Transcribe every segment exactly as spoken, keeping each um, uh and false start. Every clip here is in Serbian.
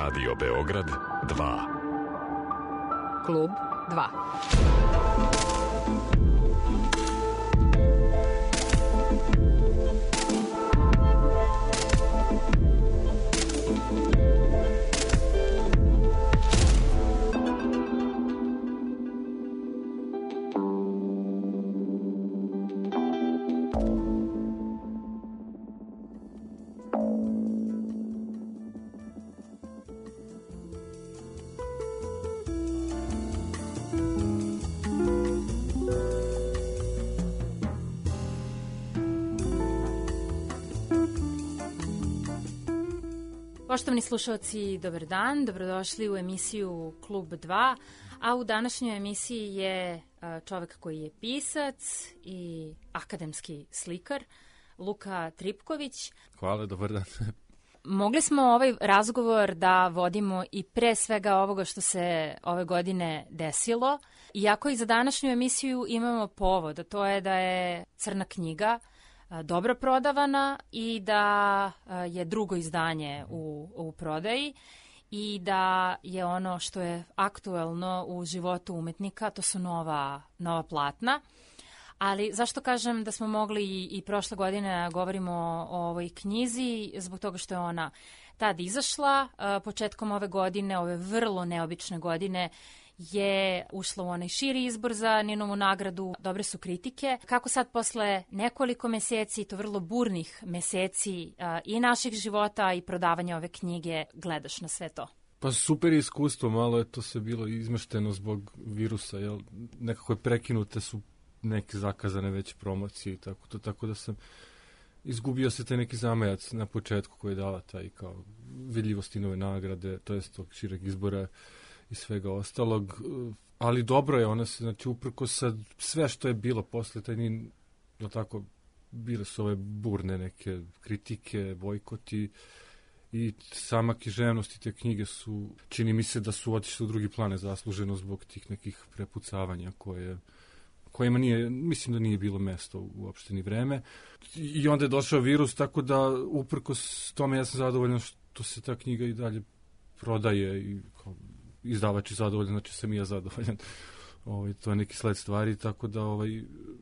Radio Beograd dva. Klub dva. Poštovani slušalci, dobar dan, dobrodošli u emisiju Klub dva, a u današnjoj emisiji je čovek koji je pisac i akademski slikar, Luka Tripković. Hvala, dobar dan. Mogli smo ovaj razgovor da vodimo i pre svega ovoga što se ove godine desilo, iako i za današnju emisiju imamo povod, a to je da je Crna knjiga dobro prodavana i da je drugo izdanje u, u prodaji i da je ono što je aktuelno u životu umetnika, to su nova, nova platna. Ali zašto kažem da smo mogli i, i prošle godine da govorimo o, o ovoj knjizi? Zbog toga što je ona tad izašla, početkom ove godine, ove vrlo neobične godine, je ušla u onaj širi izbor za Ninovu nagradu, dobre su kritike. Kako sad posle nekoliko meseci, to vrlo burnih meseci a, i naših života i prodavanja ove knjige, gledaš na sve to? Pa super iskustvo, malo je to sve bilo izmešteno zbog virusa, jel? Nekako je prekinute su neke zakazane već promocije i tako to, tako da sam izgubio se taj neki zamajac na početku koji je dala taj kao vidljivosti nove nagrade, to jest tog šireg izbora i svega ostalog, ali dobro je ona se, znači uprko sad sve što je bilo posle taj nin, no tako, bile su ove burne neke kritike, bojkoti i sama književnost te knjige su, čini mi se da su otišli u drugi plan zasluženo zbog tih nekih prepucavanja koje kojima nije, mislim da nije bilo mesto uopšte ni vreme. I onda je došao virus, tako da uprkos tome ja sam zadovoljan što se ta knjiga i dalje prodaje i kao izdavač je zadovoljan, znači sam i ja zadovoljan. Ovaj, to je neki sled stvari, tako da ovaj,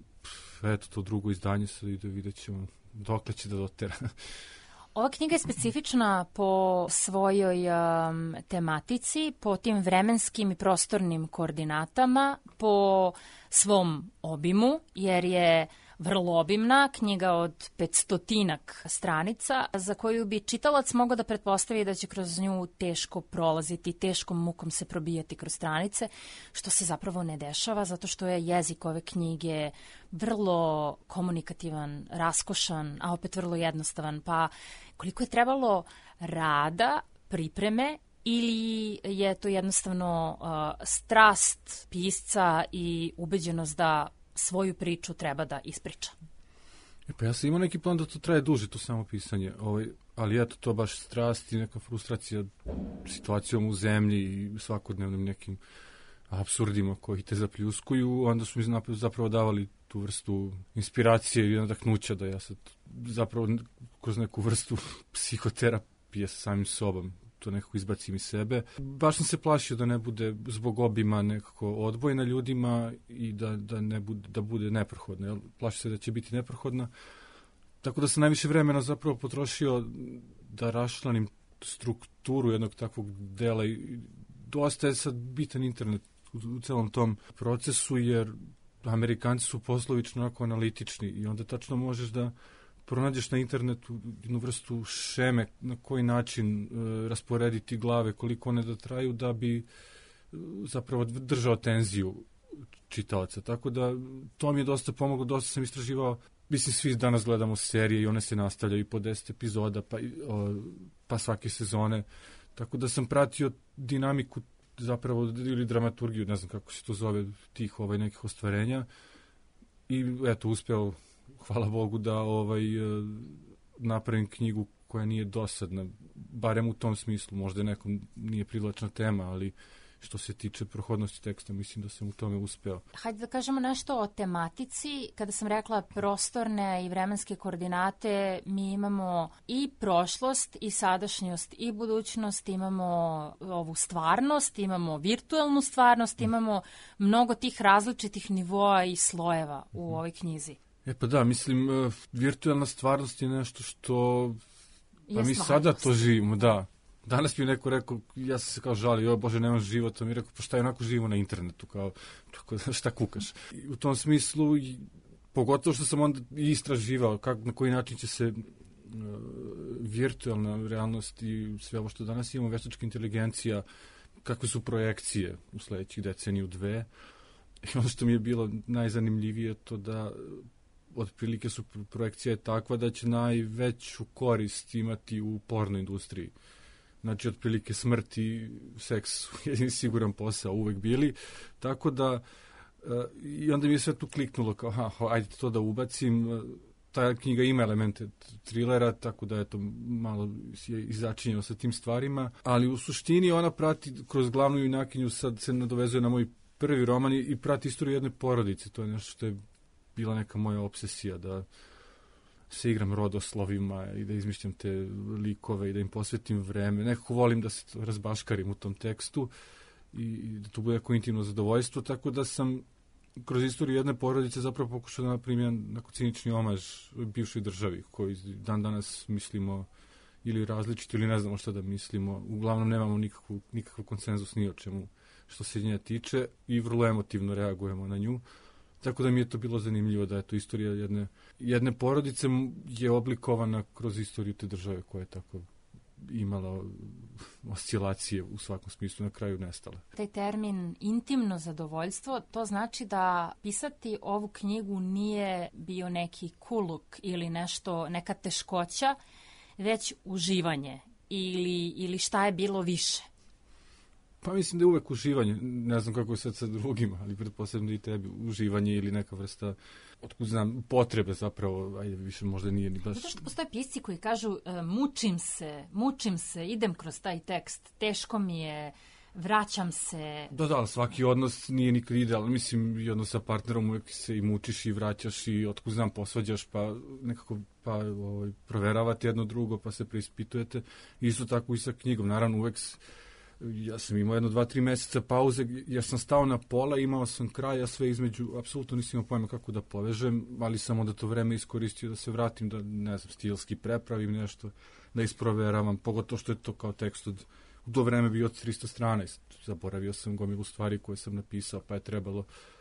eto to drugo izdanje se ide, vidjet ćemo dokle će da dotera. Ova knjiga je specifična po svojoj um, tematici, po tim vremenskim i prostornim koordinatama, po svom obimu, jer je vrlo obimna, knjiga od petstotinak stranica, za koju bi čitalac mogao da pretpostavi da će kroz nju teško prolaziti, teškom mukom se probijati kroz stranice, što se zapravo ne dešava, zato što je jezik ove knjige vrlo komunikativan, raskošan, a opet vrlo jednostavan. Pa koliko je trebalo rada, pripreme, ili je to jednostavno uh, strast pisca i ubeđenost da svoju priču treba da ispriča? E pa ja sam imao neki plan da to traje duže, to samo pisanje, ovaj, ali eto to baš strast i neka frustracija situacijom u zemlji i svakodnevnim nekim apsurdima koji te zapljuskuju, onda su mi zapravo davali tu vrstu inspiracije i nadahnuća da ja sad zapravo kroz neku vrstu psihoterapije sa samim sobom to nekako izbacim iz sebe. Baš sam se plašio da ne bude zbog obima nekako odbojna ljudima i da, da ne bude, da bude neprohodna. Jel? Plašio se da će biti neprohodna. Tako da sam najviše vremena zapravo potrošio da raščlanim strukturu jednog takvog dela i dosta je sad bitan internet u, u celom tom procesu, jer Amerikanci su poslovično onako analitični i onda tačno možeš da pronađeš na internetu jednu vrstu šeme na koji način e, rasporediti glave, koliko one da traju da bi e, zapravo držao tenziju čitalaca. Tako da to mi je dosta pomoglo, dosta sam istraživao. Mislim, svi danas gledamo serije i one se nastavljaju po deset epizoda, pa, o, pa svake sezone. Tako da sam pratio dinamiku zapravo ili dramaturgiju, ne znam kako se to zove, tih ovaj, nekih ostvarenja. I eto, uspeo, hvala Bogu, da ovaj, napravim knjigu koja nije dosadna, barem u tom smislu. Možda nekom nije privlačna tema, ali što se tiče prohodnosti teksta, mislim da sam u tome uspeo. Hajde da kažemo nešto o tematici. Kada sam rekla prostorne i vremenske koordinate, mi imamo i prošlost, i sadašnjost, i budućnost, imamo ovu stvarnost, imamo virtualnu stvarnost, imamo mnogo tih različitih nivoa i slojeva u ovoj knjizi. E pa da, mislim, virtualna stvarnost je nešto što... Pa mi sada to živimo, da. Danas mi je neko rekao, ja sam se kao žalio, joj Bože, nemam života, mi je rekao, pa šta je onako živimo na internetu, kao, šta kukaš. I u tom smislu, pogotovo što sam onda istraživao, kako, na koji način će se uh, virtualna realnost i sve ovo što danas imamo, veštačka inteligencija, kakve su projekcije u sledećih deceniju dve. I ono što mi je bilo najzanimljivije to da otprilike su projekcija je takva da će najveću korist imati u porno industriji. Znači, otprilike smrt i seks su jedin siguran posao uvek bili. Tako da, uh, i onda mi je sve tu kliknulo kao, aha, ajde to da ubacim. Ta knjiga ima elemente trilera, tako da je to malo je začinjeno sa tim stvarima. Ali u suštini ona prati kroz glavnu junakinju, sad se nadovezuje na moj prvi roman i prati istoriju jedne porodice. To je nešto što je bila neka moja obsesija, da se igram rodoslovima i da izmišljam te likove i da im posvetim vreme. Nekako volim da se razbaškarim u tom tekstu i da to bude neko intimno zadovoljstvo, tako da sam kroz istoriju jedne porodice zapravo pokušao da napravim neko cinični omaž bivšoj državi, koji dan danas mislimo ili različito ili ne znamo šta da mislimo. Uglavnom nemamo nikakvu, nikakav konsenzus ni o čemu što se nje tiče i vrlo emotivno reagujemo na nju. Tako da mi je to bilo zanimljivo da je to istorija jedne, jedne porodice je oblikovana kroz istoriju te države koja je tako imala oscilacije u svakom smislu, na kraju nestala. Taj termin intimno zadovoljstvo, to znači da pisati ovu knjigu nije bio neki kuluk ili nešto, neka teškoća, već uživanje ili, ili šta je bilo više? Pa mislim da je uvek uživanje, ne znam kako je sad sa drugima, ali pretpostavljam da i tebi uživanje ili neka vrsta, otkud znam, potrebe zapravo, ajde više možda nije ni baš... Zato što postoje pisci koji kažu uh, mučim se, mučim se, idem kroz taj tekst, teško mi je, vraćam se... Da, da, ali svaki odnos nije nikad idealan, mislim i odnos sa partnerom uvek se i mučiš i vraćaš i otkud znam posvađaš, pa nekako pa ovaj, proveravate jedno drugo, pa se preispitujete. Isto tako i sa knjigom, naravno uvek... Ja sam imao jedno, dva, tri meseca pauze, ja sam stao na pola, imao sam kraj, a sve između, apsolutno nisam imao pojma kako da povežem, ali sam onda to vreme iskoristio da se vratim, da, ne znam, stilski prepravim nešto, da isproveravam, pogotovo što je to kao tekst od, u to vreme bio od tristo strana, zaboravio sam gomilu stvari koje sam napisao, pa je trebalo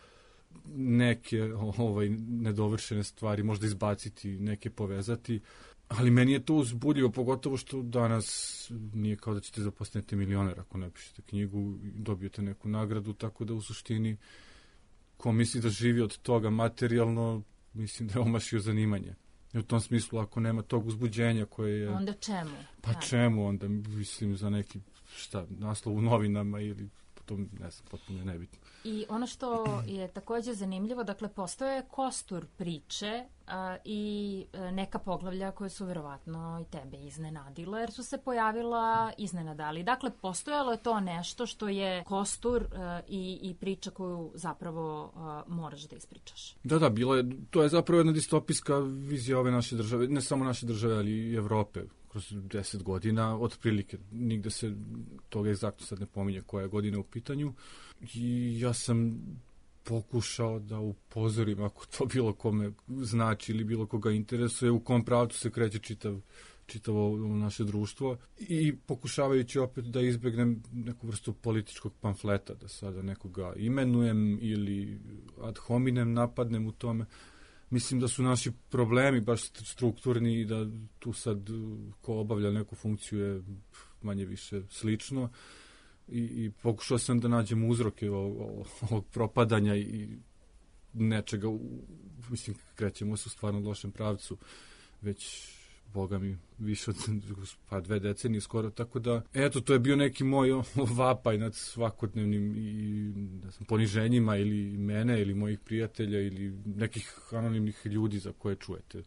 neke ovaj, nedovršene stvari možda izbaciti, neke povezati. Ali meni je to uzbudljivo, pogotovo što danas nije kao da ćete zaposliti milioner ako napišete knjigu i dobijete neku nagradu, tako da u suštini ko misli da živi od toga materijalno, mislim da je omašio zanimanje. I u tom smislu, ako nema tog uzbuđenja koje je... Onda čemu? Pa da. Čemu onda, mislim, za neki, šta, naslov u novinama ili to, ne znam, potpuno je nebitno. I ono što je takođe zanimljivo, dakle, postoje kostur priče a, i a, neka poglavlja koje su verovatno i tebe iznenadile, jer su se pojavila iznenadali. Dakle, postojalo je to nešto što je kostur a, i, i priča koju zapravo a, moraš da ispričaš. Da, da, bilo je, to je zapravo jedna distopijska vizija ove naše države, ne samo naše države, ali i Evrope. Kroz deset godina, otprilike, nigde se toga egzaktno sad ne pominje koja je godina u pitanju. I ja sam pokušao da upozorim, ako to bilo kome znači ili bilo koga interesuje, u kom pravcu se kreće čitav, čitavo naše društvo. I pokušavajući opet da izbegnem neku vrstu političkog pamfleta, da sada nekoga imenujem ili ad hominem napadnem u tome. Mislim da su naši problemi baš strukturni i da tu sad ko obavlja neku funkciju je manje više slično i, i pokušao sam da nađem uzroke ovog, ovog propadanja i nečega, mislim, krećemo se u stvarno lošem pravcu, već Boga mi više od pa dve decenije skoro, tako da, eto, to je bio neki moj vapaj nad svakodnevnim i ne znam, poniženjima ili mene ili mojih prijatelja ili nekih anonimnih ljudi za koje čujete.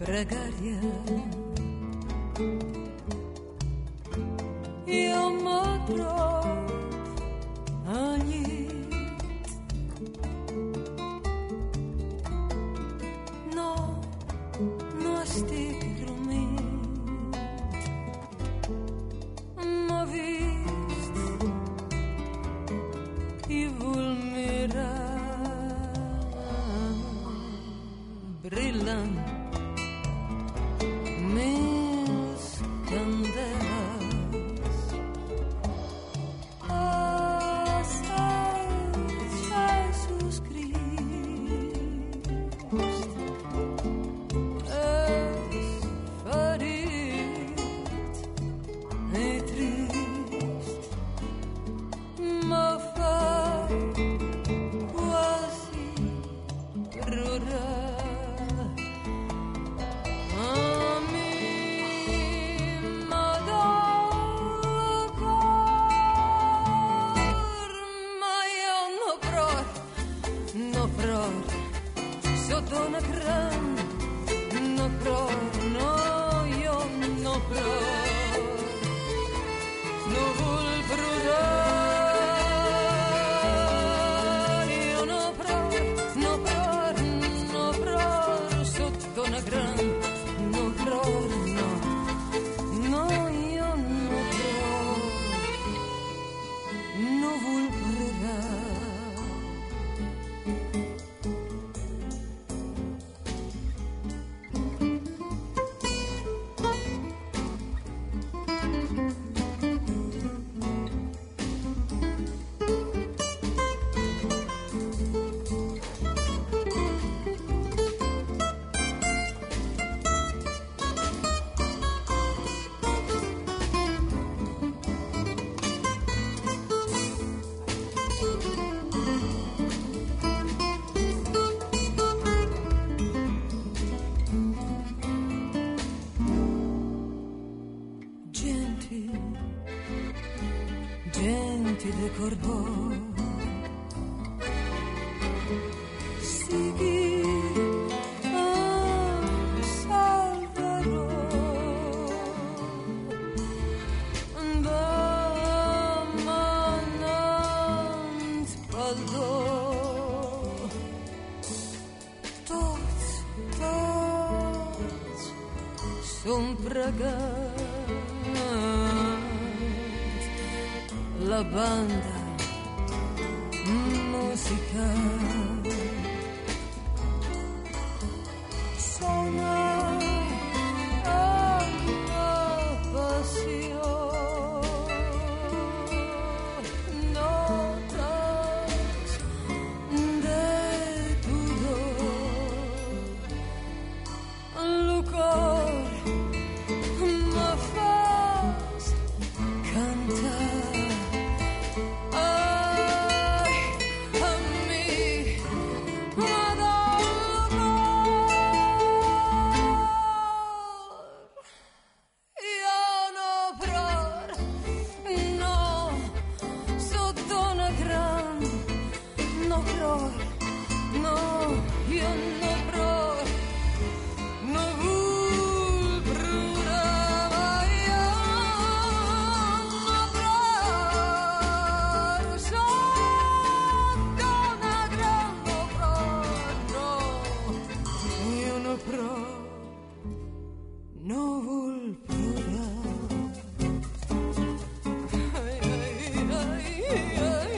pregària i jo m'atrop al llit. No, no estic dormint. M'ha vist i vol mirar brillant més candeles. Assaig Jesús Crist és ferit i trist, me fa quasi plorar. A mi m'ha dol cor, ma jo no plor, no plor, sota una gran, no plor, no, jo no plor, no vull plorar, jo no plor, no plor, no plor, sota una gran, no plor, no, no, jo no plor, no vull plorar. Genti, genti de corbo, sigui em salvaró, demanant perdó. Tots, tots som pregats, la banda musical sona amb la passió, notes de pudor, el cor me fas cantar. Ai, a mi m'ha dol cor, jo no plor, no, sota una gran, no plor, no, jo no plor, no vull plorar, jo no plor, sota una gran, no plor, no, jo no plor, no vull plorar. Ai, ai, ai, ai,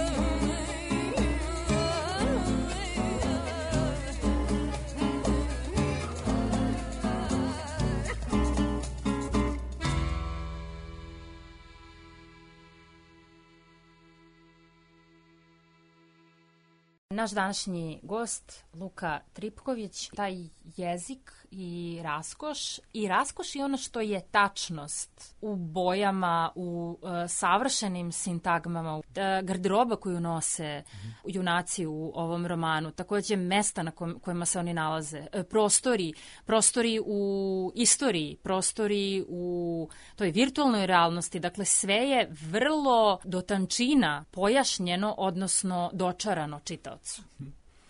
Naš današnji gost, Luka Tripković, taj jezik i raskoš, i raskoš i ono što je tačnost u bojama, u uh, savršenim sintagmama, uh, garderoba koju nose junaci u ovom romanu, takođe mesta na kojim, kojima se oni nalaze, uh, prostori, prostori u istoriji, prostori u toj virtualnoj realnosti, dakle sve je vrlo do tančina pojašnjeno, odnosno dočarano čitaocu.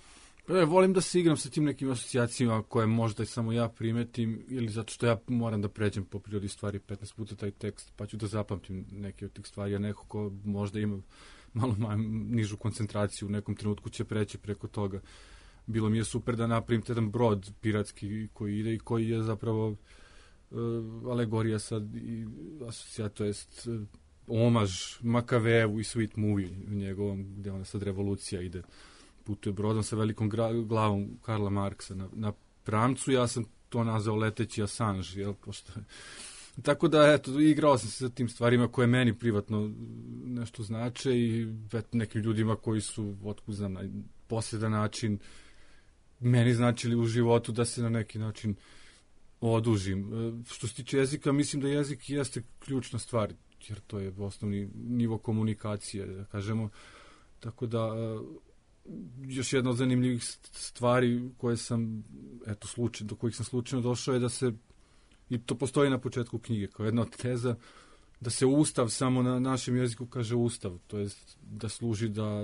Pa ja volim da se igram sa tim nekim asocijacijama koje možda i samo ja primetim ili zato što ja moram da pređem po prirodi stvari petnaest puta taj tekst, pa ću da zapamtim neke od tih stvari, a neko ko možda ima malo nižu koncentraciju u nekom trenutku će preći preko toga. Bilo mi je super da napravim jedan brod piratski koji ide i koji je zapravo uh, alegorija sad i asocijacija, to jest uh, omaž Makavevu i Sweet Movie u njegovom, gde ona sad revolucija ide, putuje brodom sa velikom gra- glavom Karla Marksa na, na pramcu, ja sam to nazvao leteći Assange, jel, pošto tako da, eto, igrao sam se sa tim stvarima koje meni privatno nešto znače i eto, nekim ljudima koji su, otkud znam, na posredan način meni značili u životu da se na neki način odužim. Što se tiče jezika, mislim da jezik jeste ključna stvar, jer to je osnovni nivo komunikacije, da kažemo. Tako da, još jedna od zanimljivih stvari koje sam, eto, slučaj, do kojih sam slučajno došao je da se, i to postoji na početku knjige, kao jedna od teza, da se Ustav samo na našem jeziku kaže Ustav, to je da služi da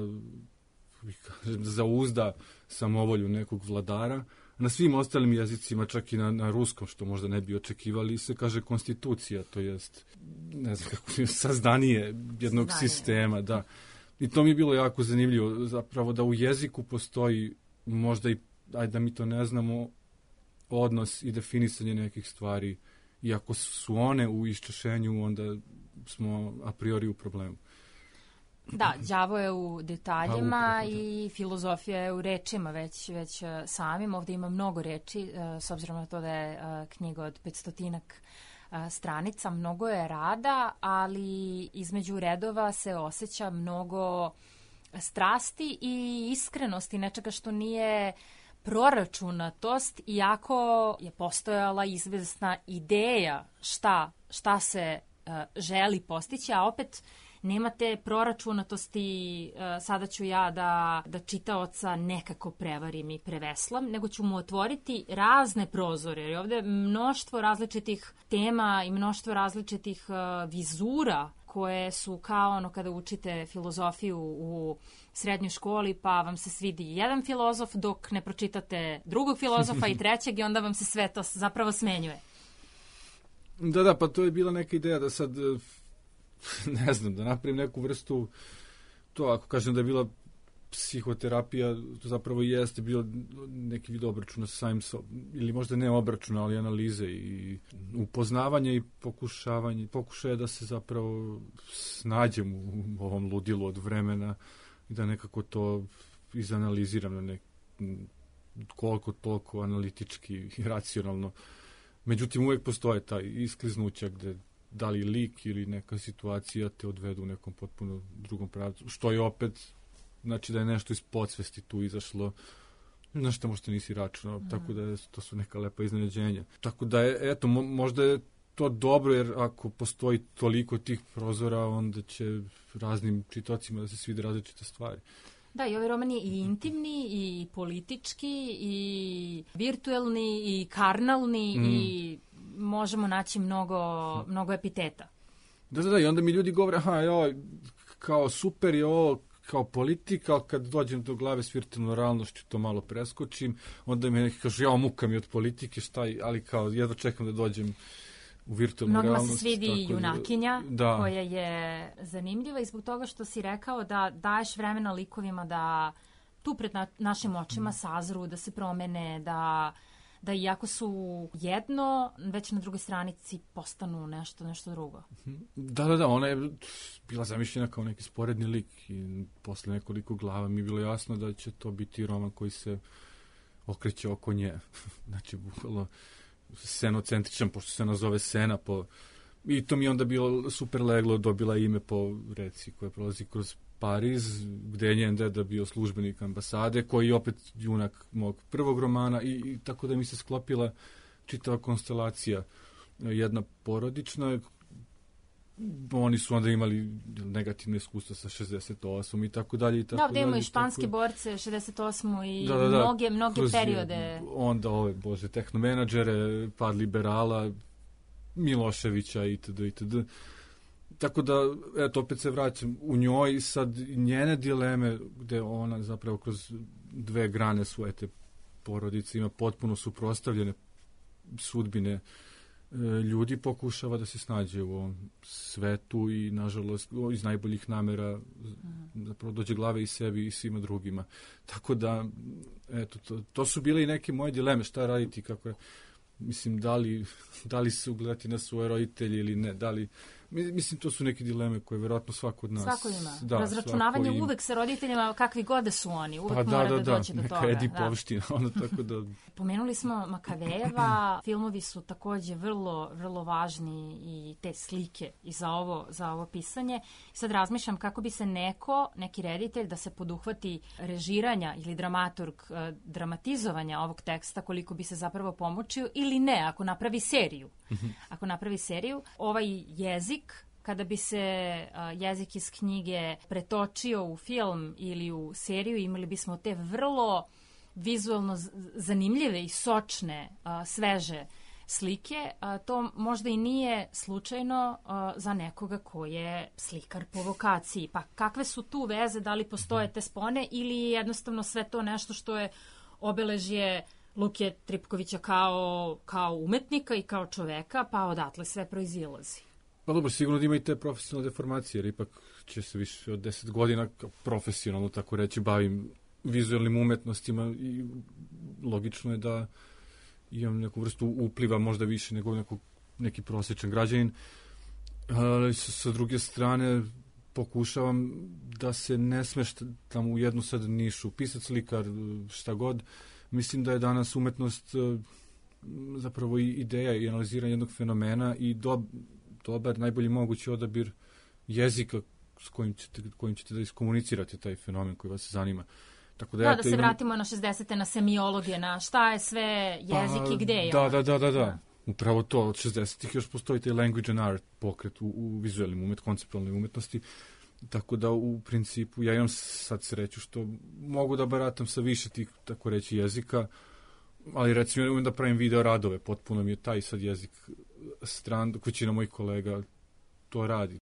zauzda samovolju nekog vladara. Na svim ostalim jezicima, čak i na, na ruskom, što možda ne bi očekivali, se kaže konstitucija, to jest, ne znam kako je, sazdanije jednog Zdanje. sistema, da. I to mi je bilo jako zanimljivo, zapravo da u jeziku postoji možda i, ajde da mi to ne znamo, odnos i definisanje nekih stvari. I ako su one u iščešenju, onda smo a priori u problemu. Da, đavo je u detaljima i filozofija je u rečima već, već samim. Ovdje ima mnogo reči, s obzirom na to da je knjiga od petstotinak stranica. Mnogo je rada, ali između redova se osjeća mnogo strasti i iskrenosti, nečega što nije proračunatost, iako je postojala izvesna ideja šta, šta se uh, želi postići, a opet nemate proračunatosti, uh, sada ću ja da, da čitaoca nekako prevarim i preveslam, nego ću mu otvoriti razne prozore, jer je ovdje mnoštvo različitih tema i mnoštvo različitih uh, vizura koje su kao ono kada učite filozofiju u srednjoj školi, pa vam se svidi jedan filozof dok ne pročitate drugog filozofa i trećeg i onda vam se sve to zapravo smenjuje. Da, da, pa to je bila neka ideja da sad, ne znam, da napravim neku vrstu, to ako kažem da je bila psihoterapija, to zapravo jeste bio neki vid obračuna sa samim sobom, ili možda ne obračuna, ali analize i upoznavanje i pokušavanje, pokušaje da se zapravo snađem u ovom ludilu od vremena i da nekako to izanaliziram na nek, koliko toliko analitički i racionalno. Međutim, uvek postoje taj iskliznuća gde da li lik ili neka situacija te odvedu u nekom potpuno drugom pravcu, što je opet znači da je nešto iz podsvesti tu izašlo, na što možda nisi računao, mm. tako da je, to su neka lepa iznenađenja. Tako da je, eto, mo, možda je to dobro, jer ako postoji toliko tih prozora, onda će raznim čitocima da se svide različite stvari. Da, i ovaj roman je i intimni, i politički, i virtuelni, i karnalni, mm. i možemo naći mnogo, mnogo epiteta. Da, da, da, i onda mi ljudi govore, aha, joj, kao super je ovo, kao politika, ali kad dođem do glave s virtualnom realnošću, to malo preskočim, onda mi neki kažu, ja muka mi od politike, šta, ali kao jedva čekam da dođem u virtualnu Mnogima realnost. Mnogima se svidi junakinja, da. koja je zanimljiva i zbog toga što si rekao da daješ vremena likovima da tu pred na, našim očima sazru, da se promene, da, da iako su jedno, već na drugoj stranici postanu nešto, nešto drugo. Da, da, da, ona je bila zamišljena kao neki sporedni lik i posle nekoliko glava mi je bilo jasno da će to biti roman koji se okreće oko nje. Znači, bukvalno scenocentričan, pošto se nazove Sena, po, i to mi je onda bilo super leglo, dobila ime po reci koja prolazi kroz Pariz, gde je njen deda bio službenik ambasade, koji je opet junak mog prvog romana i, i tako da mi se sklopila čitava konstelacija, jedna porodična, oni su onda imali negativne iskustva sa šezdeset osam i tako dalje i tako dalje. Da, ovdje imaju španske tako borce, šezdeset osam i da, da, da, mnoge, mnoge periode. Onda ove, bože, tehnomenadžere, pad liberala, Miloševića itd. itd. tako da, eto, opet se vraćam u njoj, sad njene dileme, gde ona zapravo kroz dve grane svoje te porodice ima potpuno suprotstavljene sudbine e, ljudi, pokušava da se snađe u ovom svetu i, nažalost, iz najboljih namera zapravo dođe glave i sebi i svima drugima. Tako da, eto, to, to su bile i neke moje dileme, šta raditi, kako je, mislim, da li, da li se ugledati na svoje roditelje ili ne, da li, mislim, to su neke dileme koje verovatno svako od nas... Svako ima. Da, razračunavanje svako uvek sa roditeljima, kakvi god da su oni, uvek pa, da, mora da, da, da doći do neka toga. Edipovština, da. Ono tako da... Pomenuli smo Makavejeva, filmovi su takođe vrlo, vrlo važni i te slike i za ovo, za ovo pisanje. Sad razmišljam kako bi se neko, neki reditelj, da se poduhvati režiranja ili dramaturg eh, dramatizovanja ovog teksta, koliko bi se zapravo pomočio ili ne, ako napravi seriju. Ako napravi seriju, ovaj jezik, kada bi se uh, jezik iz knjige pretočio u film ili u seriju, imali bismo te vrlo vizualno zanimljive i sočne, uh, sveže slike. Uh, to možda i nije slučajno uh, za nekoga ko je slikar po vokaciji. Pa kakve su tu veze, da li postoje te spone ili je jednostavno sve to nešto što je obeležje Luke Tripkovića kao, kao umetnika i kao čoveka, pa odatle sve proizilazi. Pa dobro, sigurno da ima i te profesionalne deformacije, jer ipak će se više od deset godina profesionalno, tako reći, bavim vizualnim umetnostima i logično je da imam neku vrstu upliva možda više nego neko, neki prosječan građanin. Ali sa, sa druge strane pokušavam da se ne smeštam u jednu sad nišu, pisac, slikar, šta god. Mislim da je danas umetnost zapravo i ideja i analiziranje jednog fenomena i dob, dobar, najbolji mogući odabir jezika s kojim ćete, kojim ćete da iskomunicirate taj fenomen koji vas zanima. Tako da, da, ja da se imam... vratimo na šezdesete, na semiologije, na šta je sve jezik pa, i gde je da, on. Da, da, da, da. Upravo to, od šezdesetih još postoji taj language and art pokret u, u vizualnim umet, konceptualnoj umetnosti. Tako da u principu ja imam sad sreću što mogu da baratam sa više tih, tako reći, jezika, ali recimo umem da pravim video radove, potpuno mi je taj sad jezik stran, dok većina mojih kolega to radi.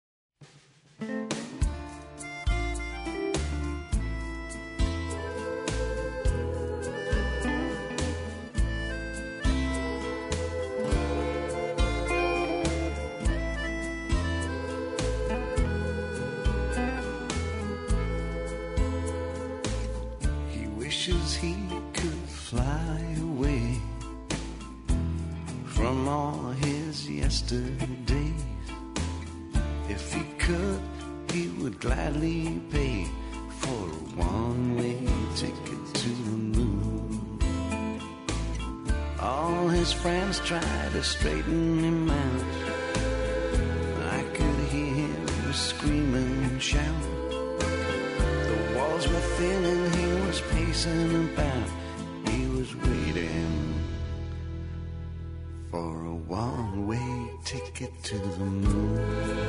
He could fly away from all his yesterdays. If he could, he would gladly pay for a one-way ticket to the moon. All his friends tried to straighten him out. I could hear him scream and shout. The walls were thin and he was pacing about. He was waiting for a one-way ticket to the moon.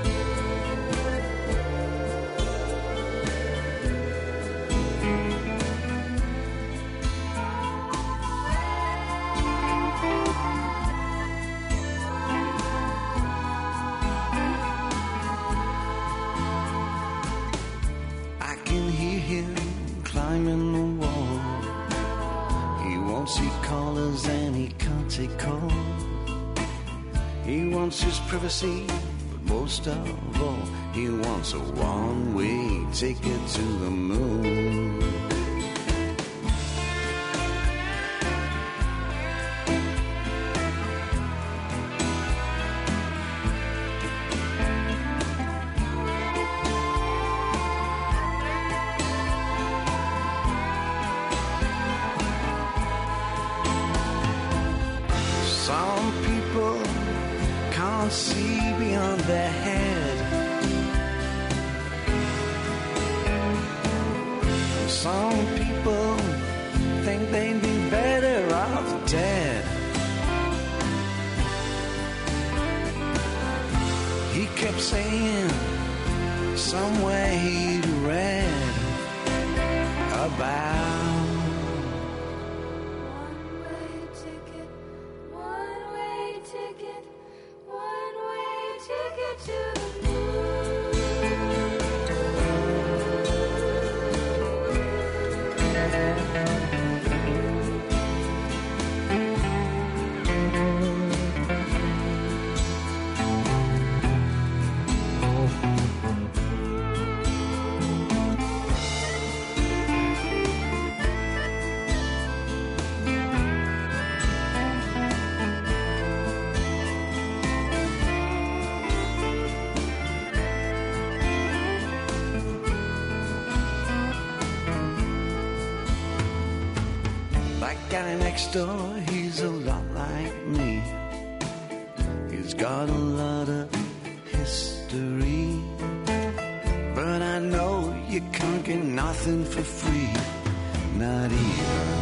Climbing the wall, he won't see callers and he can't take calls. He wants his privacy, but most of all, he wants a one-way ticket to the moon. See beyond their head. Some people think they'd be better off dead. He kept saying somewhere he'd read about to the moon. guy next door, he's a lot like me. He's got a lot of history. But I know you can't get nothing for free. Not even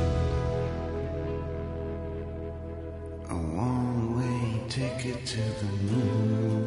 a one-way ticket to the moon.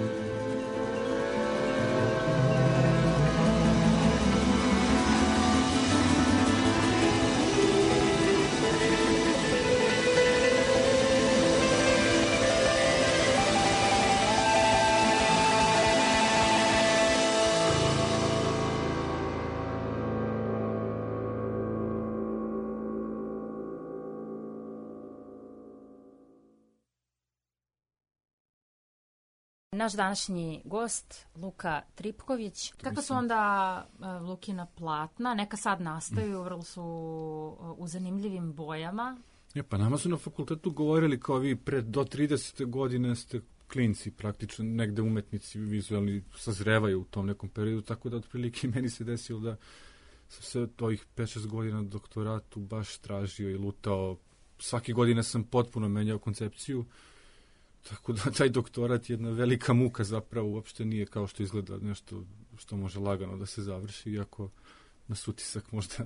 Naš današnji gost, Luka Tripković. Kakva su onda uh, Lukina platna? Neka sad nastaju, vrlo su uh, u zanimljivim bojama. Je, pa nama su na fakultetu govorili kao vi pred do tridesete godine ste klinci, praktično negde umetnici vizualni sazrevaju u tom nekom periodu, tako da otprilike meni se desilo da sam se ovih pet šest godina na doktoratu baš tražio i lutao. Svaki godine sam potpuno menjao koncepciju. Tako da taj doktorat je jedna velika muka zapravo, uopšte nije kao što izgleda nešto što može lagano da se završi, iako nas utisak možda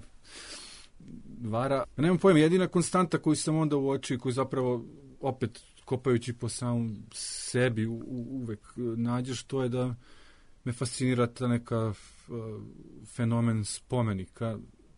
vara. Nemam pojma, jedina konstanta koju sam onda uočio i koju zapravo opet kopajući po samom sebi u, uvek nađeš, to je da me fascinira ta neka uh, fenomen spomenika,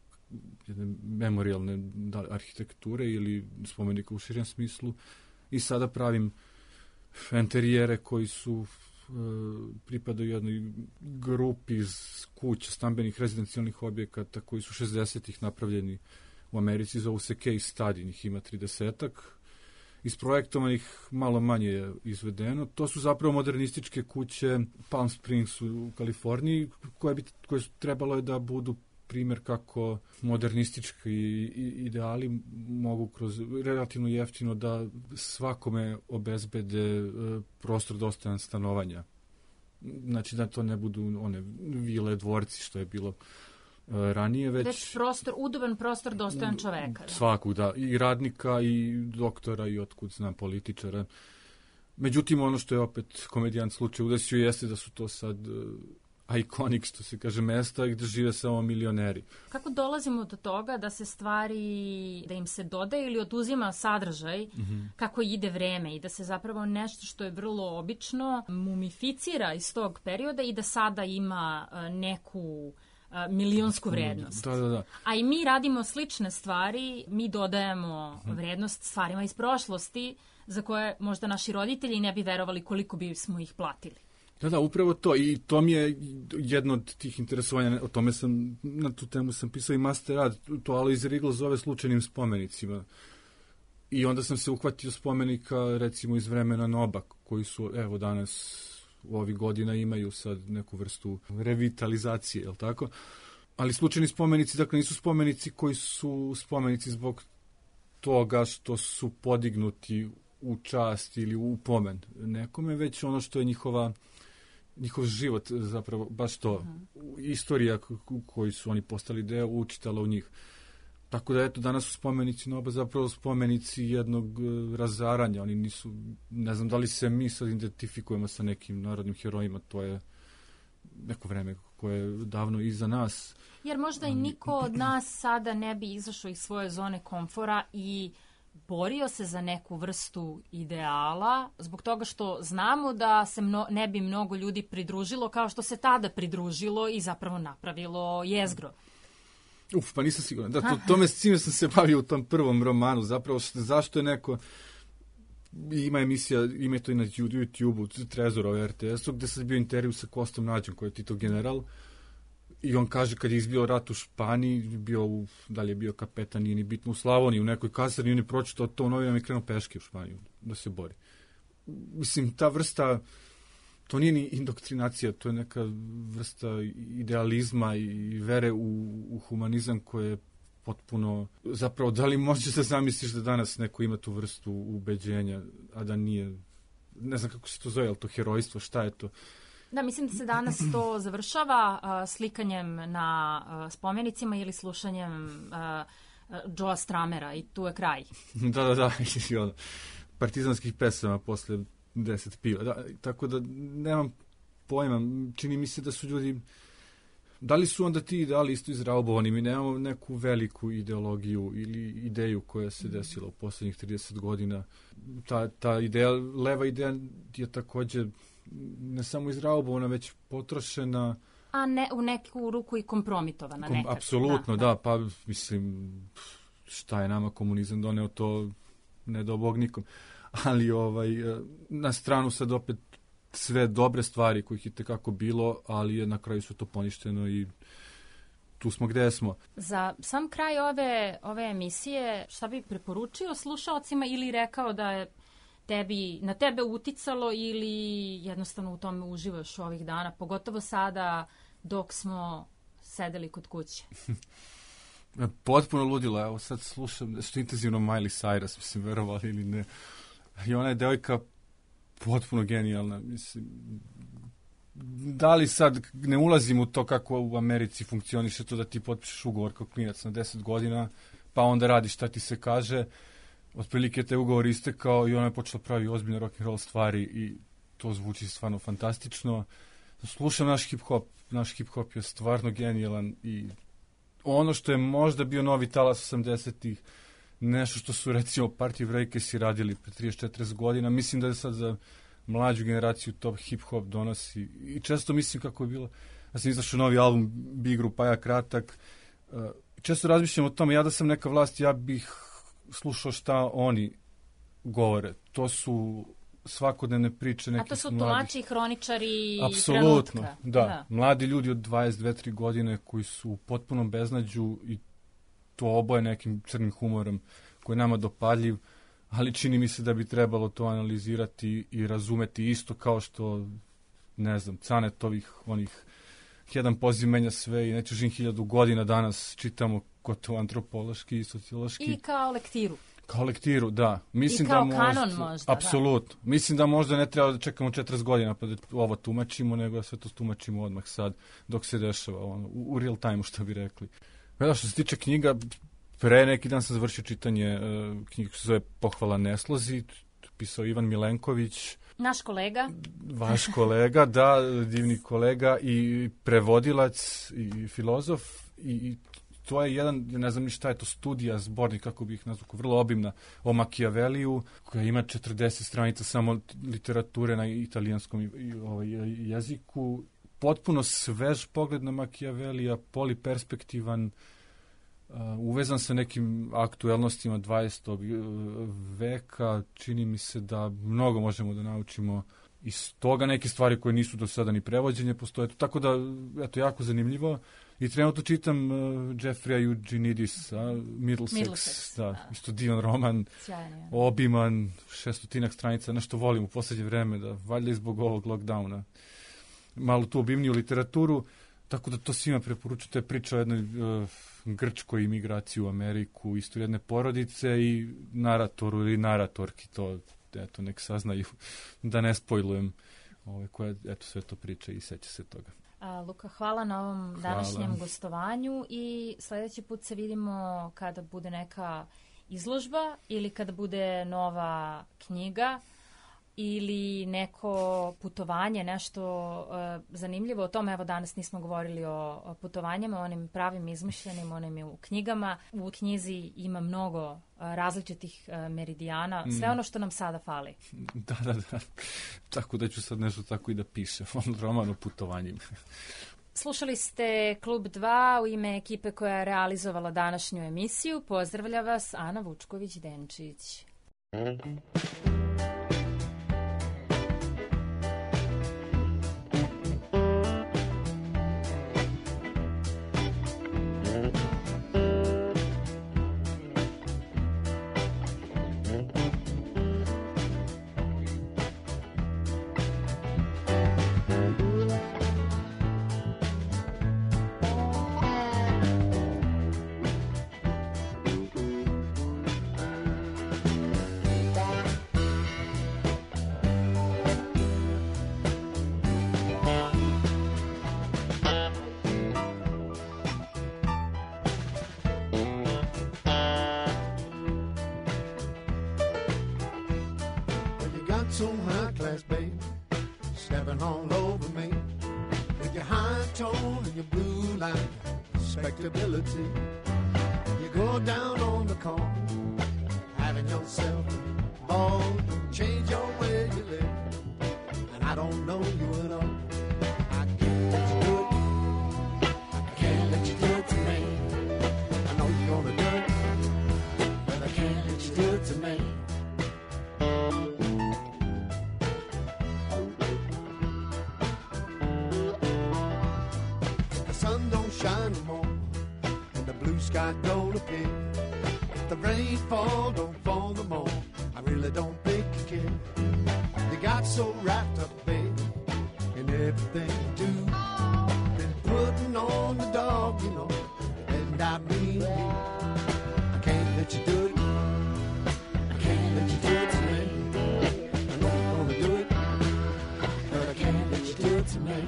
jedne memorijalne da, arhitekture ili spomenika u širem smislu, i sada pravim enterijere koji su e, pripadaju jednoj grupi iz kuća, stambenih rezidencijalnih objekata koji su šezdesetih napravljeni u Americi, zovu se case study, njih ima tridesetak. Isprojektovanih malo manje je izvedeno. To su zapravo modernističke kuće Palm Springs u Kaliforniji, koje, bi, koje su trebalo je da budu primjer kako modernistički ideali mogu kroz relativno jeftino da svakome obezbede prostor dostojan stanovanja. Znači da to ne budu one vile, dvorci što je bilo ranije, već... Već prostor, udoban prostor dostojan čoveka. Da? Svakog, da. I radnika, i doktora, i otkud znam političara. Međutim, ono što je opet komedijant slučaj udesio jeste da su to sad... ikonik, što se kaže, mesta gde žive samo milioneri. Kako dolazimo do toga da se stvari, da im se dodaje ili oduzima sadržaj mm-hmm. kako ide vreme i da se zapravo nešto što je vrlo obično mumificira iz tog perioda i da sada ima neku milionsku vrednost. Da, da, da. A i mi radimo slične stvari, mi dodajemo mm-hmm. vrednost stvarima iz prošlosti za koje možda naši roditelji ne bi verovali koliko bi smo ih platili. Da, da, upravo to. I to mi je jedno od tih interesovanja, o tome sam, na tu temu sam pisao i master rad, to Alois Riegl zove slučajnim spomenicima. I onda sam se uhvatio spomenika, recimo, iz vremena Noba, koji su, evo, danas u ovih godina imaju sad neku vrstu revitalizacije, je li tako? Ali slučajni spomenici, dakle, nisu spomenici koji su spomenici zbog toga što su podignuti u čast ili u pomen nekome, već ono što je njihova njihov život, zapravo, baš to, uh-huh. istorija koju su oni postali deo, učitala u njih. Tako da, eto, danas su spomenici Noba zapravo spomenici jednog razaranja. Oni nisu, ne znam da li se mi sad identifikujemo sa nekim narodnim herojima, to je neko vreme koje je davno iza nas. Jer možda i niko od nas sada ne bi izašao iz svoje zone komfora i borio se za neku vrstu ideala, zbog toga što znamo da se mno, ne bi mnogo ljudi pridružilo kao što se tada pridružilo i zapravo napravilo jezgro. Uf, pa nisam siguran. Da, to, tome s čime sam se bavio u tom prvom romanu, zapravo što, zašto je neko, ima emisija, ima to i na YouTube-u, Trezorova R T S-u, gde sam bio intervju sa Kostom Nađom, koji je Tito general, i on kaže kad je izbio rat u Španiji, bio u, da li je bio kapetan, nije ni bitno, u Slavoniji, u nekoj kasarni, on je pročitao to u novinama i krenuo peške u Španiju da se bori. Mislim, ta vrsta, to nije ni indoktrinacija, to je neka vrsta idealizma i vere u, u humanizam koje je potpuno, zapravo, da li možeš da zamisliš da danas neko ima tu vrstu ubeđenja, a da nije, ne znam kako se to zove, ali to herojstvo, šta je to? Da, mislim da se danas to završava uh, slikanjem na uh, spomenicima ili slušanjem uh, Joea Stramera i tu je kraj. Da, da, da, i ono, partizanskih pesama posle deset piva. Da, tako da nemam pojma, čini mi se da su ljudi, da li su onda ti ideali isto izraubovani, mi nemamo neku veliku ideologiju ili ideju koja se desila u poslednjih trideset godina. Ta, ta ideja, leva ideja je takođe ne samo izraubovana, već potrošena. A ne, u neku ruku i kompromitovana Kom, nekad. apsolutno, da, da, pa mislim, šta je nama komunizam doneo, to ne do Bog nikom. Ali ovaj, na stranu sad opet sve dobre stvari kojih je tekako bilo, ali je na kraju su to poništeno i tu smo gde smo. Za sam kraj ove, ove emisije, šta bi preporučio slušalcima ili rekao da je tebi, na tebe uticalo ili jednostavno u tome uživaš ovih dana, pogotovo sada dok smo sedeli kod kuće? Potpuno ludilo, evo sad slušam nešto intenzivno Miley Cyrus, mislim, verovali ili ne. I ona je devojka potpuno genijalna, mislim. Da li sad ne ulazim u to kako u Americi funkcioniše to da ti potpišeš ugovor kao klinac na deset godina, pa onda radiš šta ti se kaže. Otprilike te ugovor istekao i ona je počela pravi ozbiljne rock'n'roll stvari i to zvuči stvarno fantastično. Slušam naš hip-hop, naš hip-hop je stvarno genijalan i ono što je možda bio novi talas osamdesetih, nešto što su recimo Party Breakersi radili pre trideset četrdeset godina, mislim da je sad za mlađu generaciju to hip-hop donosi i često mislim kako je bilo, ja sam izašao novi album Big Grupaja kratak, često razmišljam o tome, ja da sam neka vlast, ja bih slušao šta oni govore, to su svakodnevne priče nekih mladih. A to su tumači, hroničari apsolutno, trenutka. Da. da. Mladi ljudi od dvadeset dve tri godine koji su u potpunom beznađu i to oboje nekim crnim humorom koji je nama dopadljiv, ali čini mi se da bi trebalo to analizirati i razumeti isto kao što, ne znam, Canetovih onih jedan poziv menja sve i neću živim hiljadu godina danas čitamo gotovo antropološki i sociološki. I kao lektiru. Kao lektiru, da. Mislim I kao da možda, kanon možda, apsolutno. Da. Mislim da možda ne treba da čekamo četrdeset godina pa da ovo tumačimo, nego da sve to tumačimo odmah sad, dok se dešava, ono, u, u real time-u, što bi rekli. Evo, što se tiče knjiga, pre neki dan sam završio čitanje uh, knjiga koja se zove Pohvala neslozi, pisao Ivan Milenković. Naš kolega. Vaš kolega, da, divni kolega i prevodilac i filozof i, i to je jedan, ne znam ni šta je to, studija, zbornik, kako bih nazvao, vrlo obimna, o Machiavelliju, koja ima četrdeset stranica samo literature na italijanskom i, i, ovaj, jeziku. Potpuno svež pogled na Machiavellija, poliperspektivan, uh, uvezan sa nekim aktuelnostima dvadesetog veka. Čini mi se da mnogo možemo da naučimo iz toga, neke stvari koje nisu do sada ni prevođenje postoje. Tako da, eto, jako zanimljivo. I trenutno čitam uh, Jeffreya Eugenidisa, Middlesex, Middlesex da, da. isto divan roman, Sjajno, obiman, šestotinak stranica, nešto volim u poslednje vreme, da valjda i zbog ovog lockdowna. Malo tu obimniju literaturu, tako da to svima preporučujem. To je priča o jednoj uh, grčkoj imigraciji u Ameriku, isto jedne porodice i naratoru ili naratorki, to eto, nek saznaju, da ne spojlujem ove, koja, eto, sve to priča i seća se toga. A, Luka, hvala na ovom današnjem hvala. gostovanju i sledeći put se vidimo kada bude neka izložba ili kada bude nova knjiga ili neko putovanje, nešto uh, zanimljivo o tome. Evo, danas nismo govorili o, o putovanjima, onim pravim izmišljenim, onim u knjigama. U knjizi ima mnogo uh, različitih uh, meridijana, sve ono što nam sada fali. Da, da, da. Tako da ću sad nešto tako i da pišem, on roman o putovanjima. Slušali ste Klub dva u ime ekipe koja je realizovala današnju emisiju. Pozdravlja vas Ana Vučković-Denčić. so high class, baby, stepping all over me. With your high tone and your blue line, respectability. You go down on the corner, having yourself a ball, change your way you live, and I don't know you at all. I can't let you do it, I can't let you do it to me. I know you're gonna do it, but I can't let you do it to me. The sun don't shine no more, and the blue sky don't appear. If the rain fall, don't fall no more. I really don't think you care. You got so wrapped up, baby, in everything you do. Been putting on the dog, you know, and I mean you. I can't let you do it. I can't let you do it to me. I know you're gonna do it, but I can't let you do it to me.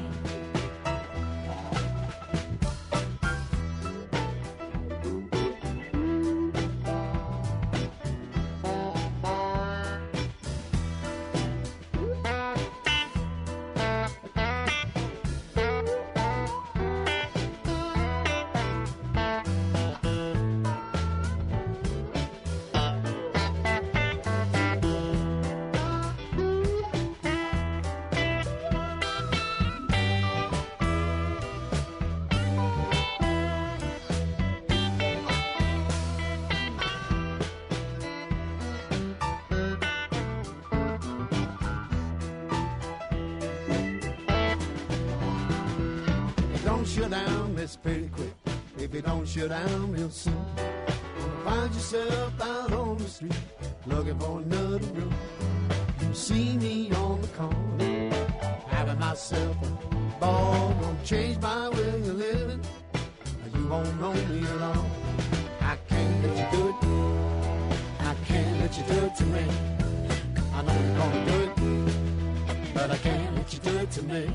Shut down this pretty quick. If you don't shut down real soon, you'll find yourself out on the street looking for another room. You see me on the corner, having myself a ball. Gonna change my way of living, you won't know me at all. I can't let you do it, I can't let you do it to me. I know you're gonna do it, but I can't let you do it to me.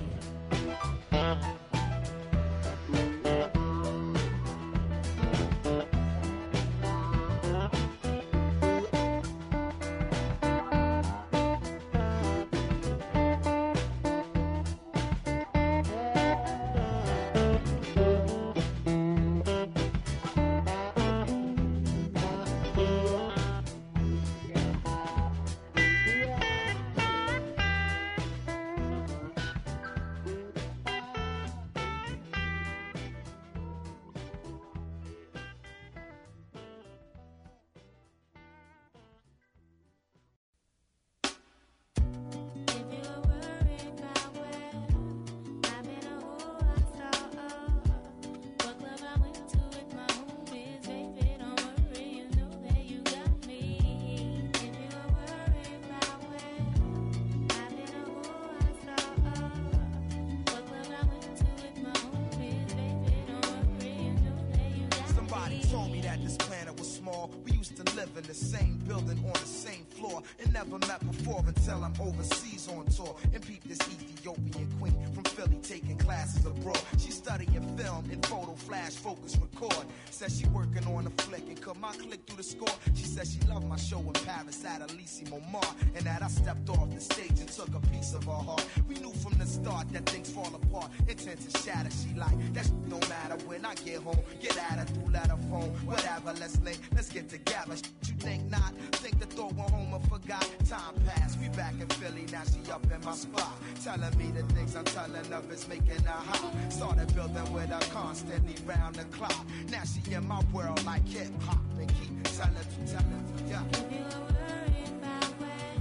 In the same building on the same floor and never met before until I'm overseas on tour and peep this Ethiopian queen from Philly taking classes abroad. She studying film and photo flash focus record. Says she working on a flick and cut my click through the score. She says she loved my show in Paris at Elysee Montmartre and that I stepped off the stage and took a piece of her heart. We knew from the start that things fall apart, intent to shatter. She like that no matter when I get home, get at her through letter phone, whatever. Let's link, let's get together. You think not? Think the thought went home and forgot. Time passed, we back in Philly, now she up in my spot, telling me the things I'm telling of is making her hot. Started building with her constantly round the clock. Now she in my world like hip hop and keep telling to telling to yeah. If you were worried about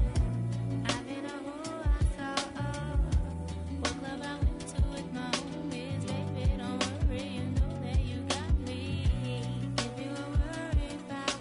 when I've been a who I saw, what club I went to with my homies, baby, don't worry, you know that you got me. If you were worried about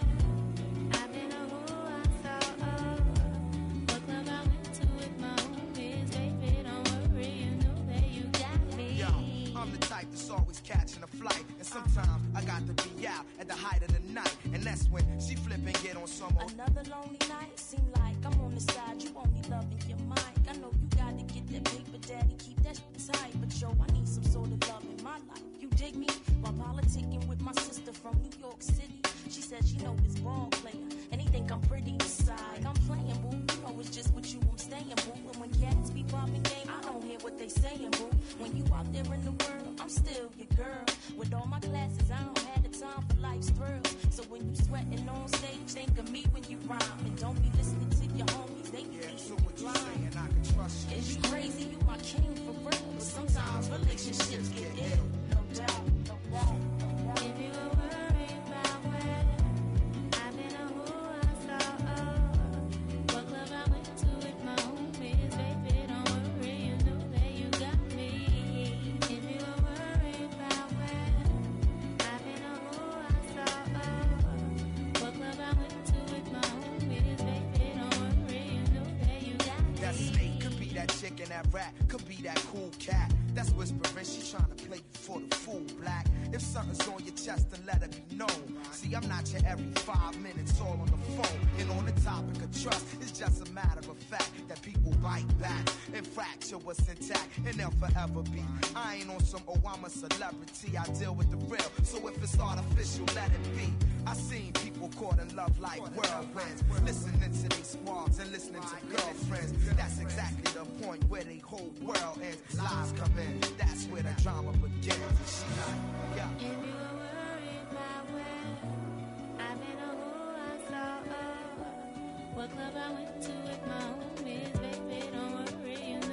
when I've been a who I saw, what club I went to with my homies, baby, don't worry, you know that you got me. Yo, I'm the type that's always catching a flight, and sometimes I got to be out at the height of the night, and that's when she flip and get on some old. Another lonely night, seem like I'm on the side, you only loving your mic. I know you gotta get that paper, daddy, keep that shit tight, but yo, I need some sort of love in my life. You dig me? While politicking with my sister from New York City, she said she know this ball player, and he think I'm pretty inside. I'm playing, boo, you know it's just what you you out there in the world, I'm still your girl. With all my classes, I don't have the time for life's thrills. So when you sweating on stage, think of me when you rhyme. And don't be listening to your homies, they be Yeah, so leading what you you blind. saying, I can trust you. Is you crazy? You my king for real. But sometimes relationships get ill. No doubt, no doubt, no doubt. If you were worried about where I've been or who I saw, what club I went to with my homies, baby, don't worry, you know that you got me. If you were worried about where I've been or who I saw, what club I went to with my homies, baby, don't worry, you know that you got me. That snake could be that chick and that rat, could be that cool cat. That's whispering, she trying to play you for the fool, black. If something's on your chest, then let it be known. See, I'm not your every five minutes all on the phone. And on the topic of trust, it's just a matter of fact that people bite back and fracture what's intact, and they'll forever be. I ain't on some, oh, I'm a celebrity, I deal with the real. So if it's artificial, let it be. I seen people caught in love like whirlwinds, listening to these squads and listening to girlfriends. That's exactly the point where they whole world ends. Lies come in, that's where the drama begins. And she like, yeah. If you were worried about where I've been or who I saw, what club I went to with my homies, baby, don't worry, you